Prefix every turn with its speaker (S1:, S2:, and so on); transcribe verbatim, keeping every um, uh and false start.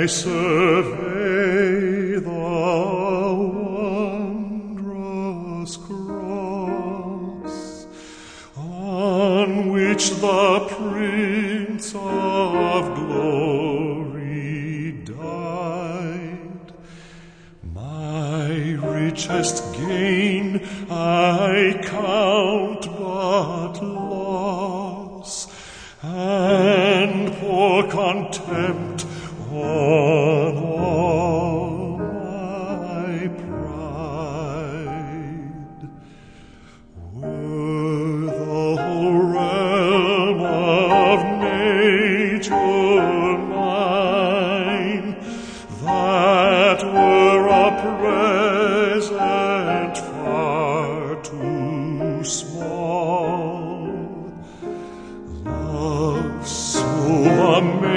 S1: I survey the wondrous cross on which the Prince of Glory died. My richest gain I count but loss, and pour contempt on all my pride. Were the whole realm of nature mine, that were a present far too small. Love so amazing